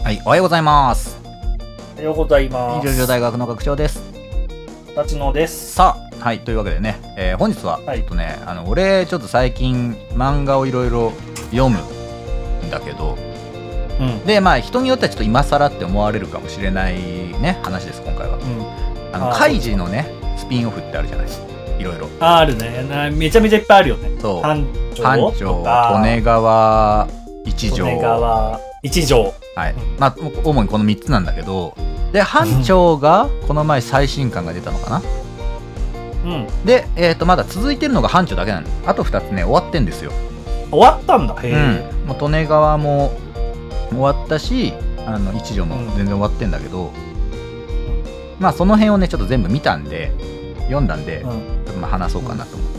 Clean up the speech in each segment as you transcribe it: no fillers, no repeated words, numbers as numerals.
はい、おはようございます。 おはようございます。 医療大学の学長です。 立野です。 さあ、はい、というわけでね、本日はちょっとね、俺ちょっと最近漫画をいろいろ読むんだけど、でまあ人によってはちょっと今更って思われるかもしれないね話です今回は。カイジのねスピンオフってあるじゃないですか。いろいろあるね。めちゃめちゃいっぱいあるよね。 そう。 班長、利根川一条。 利根川一条。 はい。まあ主にこの3つなんだけど、で班長がこの前最新刊が出たのかな。でまだ続いてるのが班長だけなんです。あと2つね終わってんですよ。 終わったんだ。へえ。 もう利根川も終わったし、一条も全然終わってんだけど、まあその辺をねちょっと全部見たんで読んだんで、ちょっとまあ話そうかなと思って。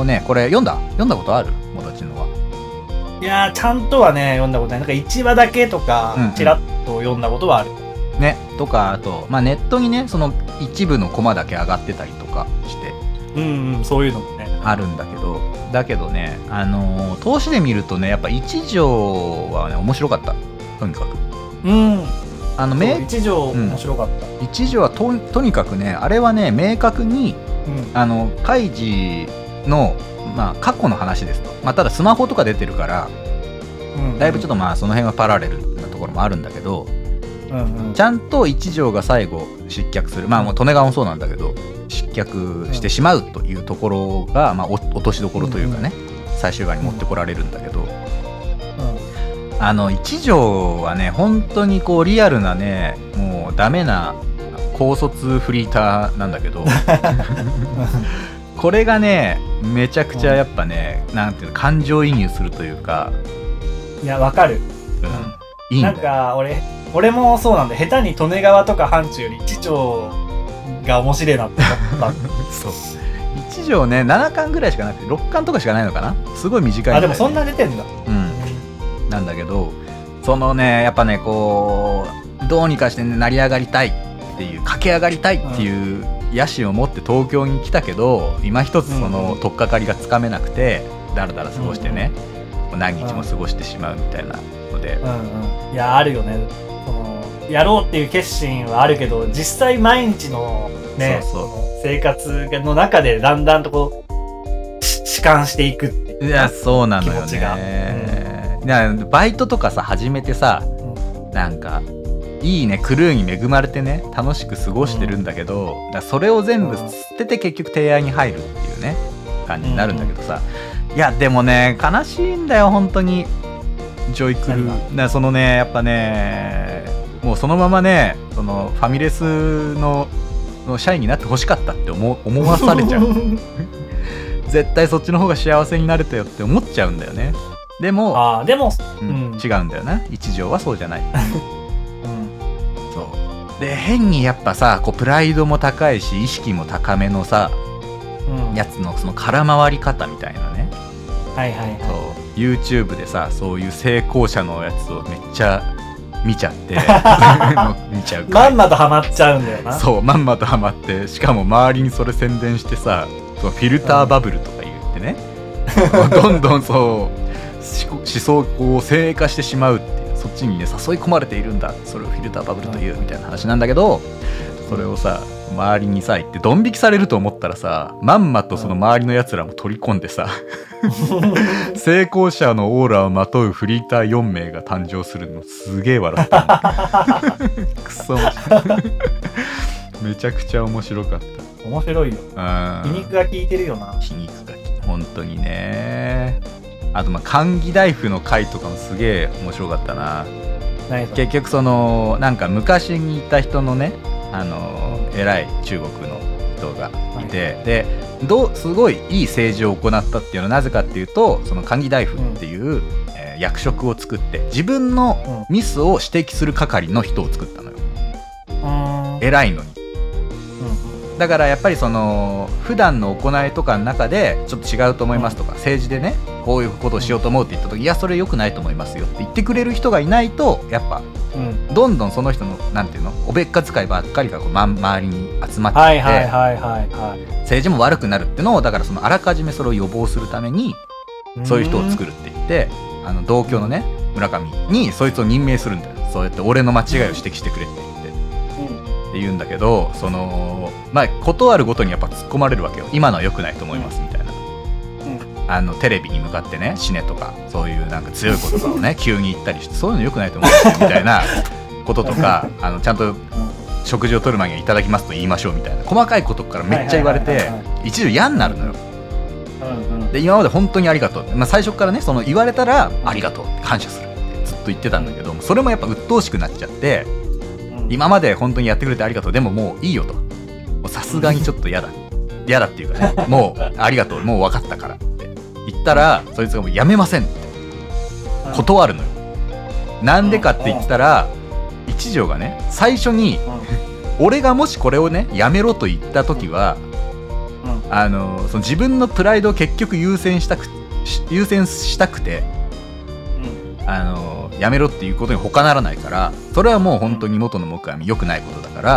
ねこれ読んだことある？もどちのは。 いやーちゃんとはね読んだことない。なんか1話だけとかちらっと読んだことはある。 ねとかあとまあネットにねその一部のコマだけ上がってたりとかして、 そういうのもねあるんだけど。だけどね、投資で見るとねやっぱ一条はね面白かった。とにかく一条面白かった。 一条はとにかくねあれはね明確に、カイジの、まあ、過去の話ですと、まあ、ただスマホとか出てるから、だいぶちょっとまあその辺はパラレルなところもあるんだけど、ちゃんと一条が最後失脚する、まあもう利根川もそうなんだけど失脚してしまうというところが、まあ、落としどころというかね、最終話に持ってこられるんだけど、一条はね本当にこうリアルなねもうダメな高卒フリーターなんだけどこれがねめちゃくちゃやっぱね、なんていうの感情移入するというか。 いやわかる。 いいんだよ。 なんか俺もそうなんで下手に利根川とか班長より一条が面白いなって思ったそう一条ね7巻ぐらいしかなくて6巻とかしかないのかな。すごい短いんだよね。 でもそんな出てんだ。 なんだけどそのねやっぱねこうどうにかしてね成り上がりたいっていう駆け上がりたいっていう野心を持って東京に来たけど今一つその取っかかりがつかめなくてだらだら過ごしてね、何日も過ごしてしまうみたいなので、 いやあるよね。そのやろうっていう決心はあるけど実際毎日のね生活の中でだんだんとこう弛緩していくっていう、 いやそうなのよね。 気持ちが、 バイトとかさ始めてさ、なんかいいねクルーに恵まれてね楽しく過ごしてるんだけど、だそれを全部捨てて結局提案に入るっていうね感じになるんだけどさ、いやでもね悲しいんだよ本当にジョイクルー。そのねやっぱねもうそのままねそのファミレスの社員になってほしかったって思わされちゃう絶対そっちの方が幸せになれたよって思っちゃうんだよね。でも違うんだよな。一条はそうじゃないそうで変にやっぱさこうプライドも高いし意識も高めのさ、やつのその空回り方みたいなね、そう YouTube でさそういう成功者のやつをめっちゃ見ちゃって見ちゃうまんまとハマっちゃうんだよな。 そうまんまとハマって、しかも周りにそれ宣伝してさそのフィルターバブルとか言ってね、どんどんそう思想を先鋭化してしまうっていう、そっちにね誘い込まれているんだ、それをフィルターバブルというみたいな話なんだけど、それをさ周りにさ言ってドン引きされると思ったらさまんまとその周りのやつらも取り込んでさ成功者のオーラをまとうフリーター4名が誕生するのすげえ笑ったくそ面白いめちゃくちゃ面白かった。 面白いよ。皮肉が効いてるよな。 皮肉が本当にね。あと簡易大夫の回とかもすげえ面白かったな。結局そのなんか昔にいた人のね偉い中国の人がいて、ですごいいい政治を行ったっていうのはなぜかっていうとその簡易大夫っていう、役職を作って自分のミスを指摘する係の人を作ったのよ。偉いのに。だからやっぱりその普段の行いとかの中でちょっと違うと思いますとか、政治でねこういうことをしようと思うって言った時、いやそれ良くないと思いますよって言ってくれる人がいないとやっぱ、どんどんその人のなんていうのおべっか使いばっかりがこう、周りに集まってきて政治も悪くなるってのを、だからそのあらかじめそれを予防するためにそういう人を作るって言って、同郷のね村上にそいつを任命するんだよ。そうやって俺の間違いを指摘してくれって言って、って言うんだけど、そのまあ断るごとにやっぱ突っ込まれるわけよ。今のは良くないと思いますみたいな、テレビに向かってね、死ねとかそういうなんか強い言葉をね急に言ったりして、そういうの良くないと思うんですよみたいなこととか、ちゃんと食事を取る前にはいただきますと言いましょうみたいな細かいことからめっちゃ言われて、一時嫌になるのよ。で今まで本当にありがとう、最初からね、その言われたらありがとう感謝するってずっと言ってたんだけど、それもやっぱ鬱陶しくなっちゃって、今まで本当にやってくれてありがとう、でももういいよと、さすがにちょっと嫌だっていうかね、もうありがとう、もう分かったからって言ったら、そいつがもうやめませんって断るのよ。なんでかって言ったら、一条がね最初に俺がもしこれをねやめろと言った時は、その自分のプライドを結局優先したくて、やめろっていうことに他ならないから、それはもう本当に元の木阿弥良くないことだから、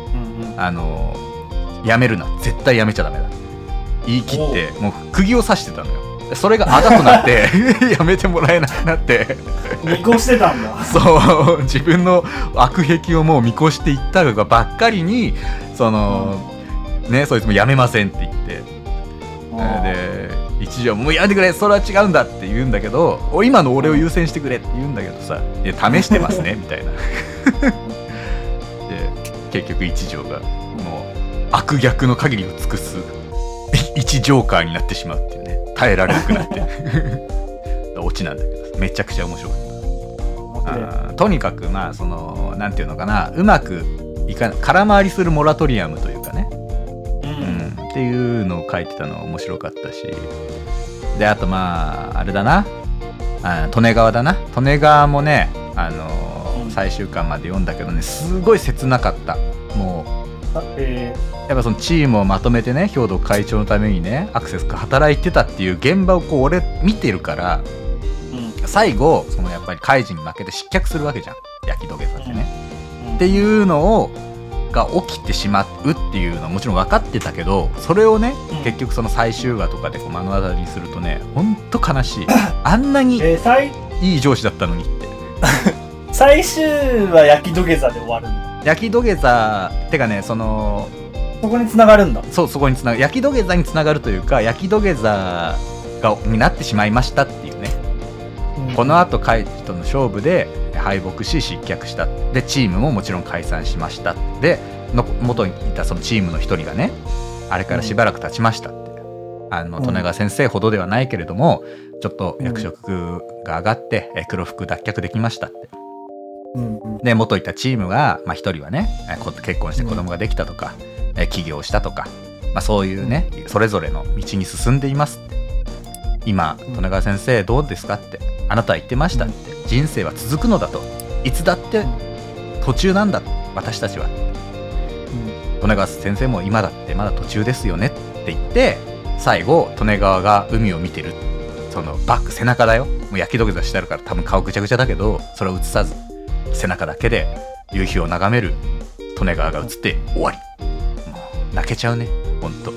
やめるな、絶対やめちゃダメだ言い切って、もう釘を刺してたのよ。それがあだとなってやめてもらえなくなって見越してたんだ。 そう自分の悪癖をもう見越していったがばっかりに、その、ね、そいつもやめませんって言って、で一条もうやめてくれ、それは違うんだって言うんだけど、今の俺を優先してくれって言うんだけどさ、いや試してますねみたいなで結局一条がもう悪逆の限りを尽くす一ジョーカーになってしまうっていうね、耐えられなくなってオチなんだけど、めちゃくちゃ面白かった。とにかくまあそのなんていうのかな、うまくいかない空回りするモラトリアムというかね、っていうのを書いてたのは面白かったし、であとまああれだな、利根川だな、利根川もね、最終巻まで読んだけどね、すごい切なかった。もうやっぱそのチームをまとめてね、兵藤会長のためにねアクセスが働いてたっていう現場をこう俺見てるから、最後そのやっぱりカイジに負けて失脚するわけじゃん、焼き土下座ってね、っていうのをが起きてしまうっていうのはもちろん分かってたけど、それをね、結局その最終話とかでこう目の当たりにするとね、ほんと悲しい。あんなにいい上司だったのにって最終は焼き土下座で終わるんだ。 焼き土下座ってかね、そこに繋がるんだ。 そう、そこに繋がる、焼き土下座に繋がるというか、焼き土下座になってしまいましたっていうね、この後カイジとの勝負で敗北し失脚した。でチームももちろん解散しました。で元にいたそのチームの一人がね、あれからしばらく経ちましたって、利根川先生ほどではないけれどもちょっと役職が上がって、黒服脱却できましたって、で元いたチームが、一人はね結婚して子供ができたとか、起業したとか、そういうねそれぞれの道に進んでいますって。今利根川先生どうですかって、あなたは言ってましたって、人生は続くのだと、いつだって途中なんだ私たちは、利根川先生も今だってまだ途中ですよねって言って、最後利根川が海を見てる、そのバック背中だよ、もう焼き土下座してあるから多分顔ぐちゃぐちゃだけど、それを映さず背中だけで夕日を眺める利根川が映って終わり。もう泣けちゃうねほんと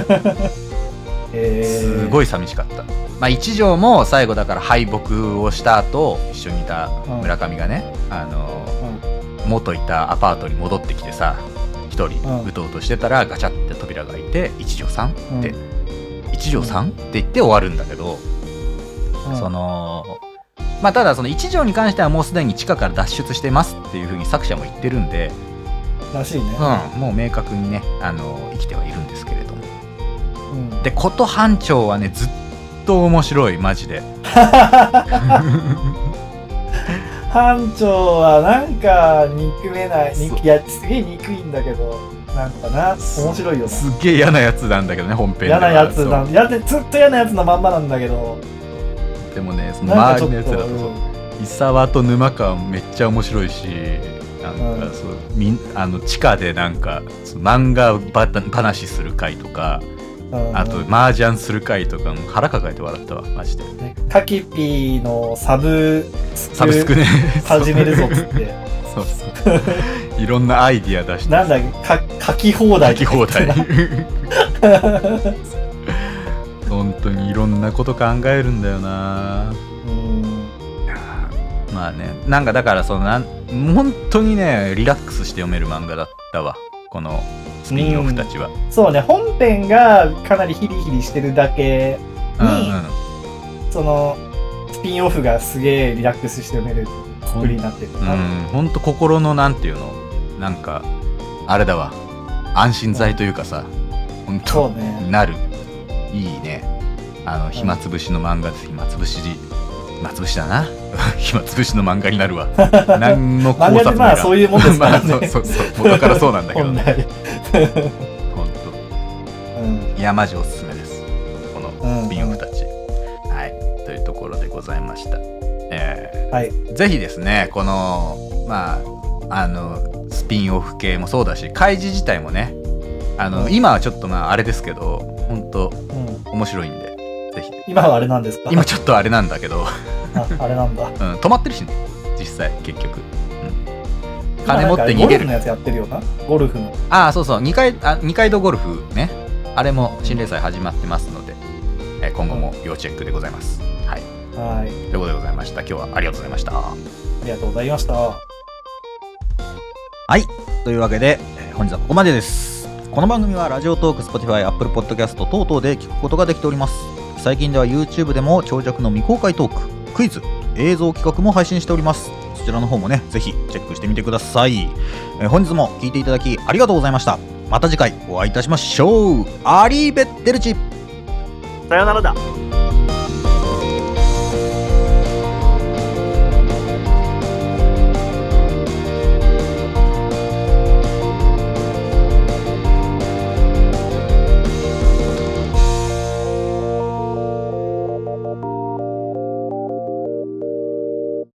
すごい寂しかった。一条も最後だから敗北をした後、一緒にいた村上がね、元いたアパートに戻ってきてさ、一人うとうとしてたらガチャって扉が開いて、一条さんって、一条さんって言って終わるんだけど、ただその一条に関してはもうすでに地下から脱出してますっていう風に作者も言ってるんで、 らしいね、 もう明確にね生きてはいるんですけれども、で琴班長はねずっと面白いマジで班長はなんか憎めない、いやすげえ憎いんだけど、なんかな面白いよな。 すげえ嫌なやつなんだけどね、本編では。 嫌なやつなん、ずっと嫌なやつのまんまなんだけど、 でもねその周りのやつだと伊沢と沼川めっちゃ面白いし、なんかそう地下でなんか漫画話する回とか、あと麻雀する回とかも腹抱えて笑ったわマジで。 カキピーのサブスクね始めるぞっつってそうそういろんなアイディア出して、 なんだ書き放題本当にいろんなこと考えるんだよな。 まあね、なんかだから本当にねリラックスして読める漫画だったわ、このスピンオフたちは。 そうね、本編がかなりヒリヒリしてるだけに、そのスピンオフがすげえリラックスして読める作りになってる。 本当心のなんていうの、なんかあれだわ、安心剤というかさ、本当なる、いいね。暇つぶしの漫画です。暇つぶしだな。暇つぶしの漫画になるわ。何の考察もない。漫画でまあそういうもんですからね。そう元からそうなんだけどね。本当。いやマジおすすめです。このスピンオフたち。はい、というところでございました。はい。ぜひですね、このスピンオフ系もそうだし、開示自体もね、今はちょっとあれですけど、本当面白いんで。ぜひ。今はあれなんですか？ 今ちょっとあれなんだけどあれなんだ、 止まってるしね、実際結局、金持って逃げる。 ゴルフのやつやってるよな、ゴルフの。 そう二階堂ゴルフね、あれも新連載始まってますので、今後も要チェックでございます。はい、ということでございました。今日はありがとうございました。 ありがとうございました。はい、というわけで、本日はここまでです。この番組はラジオトーク、Spotify、Apple Podcast 等々で聞くことができております。最近では YouTube でも長尺の未公開トーク、クイズ、映像企画も配信しております。そちらの方もね、ぜひチェックしてみてください。本日も聞いていただきありがとうございました。また次回お会いいたしましょう。アリーベッテルチ。 さよならだ。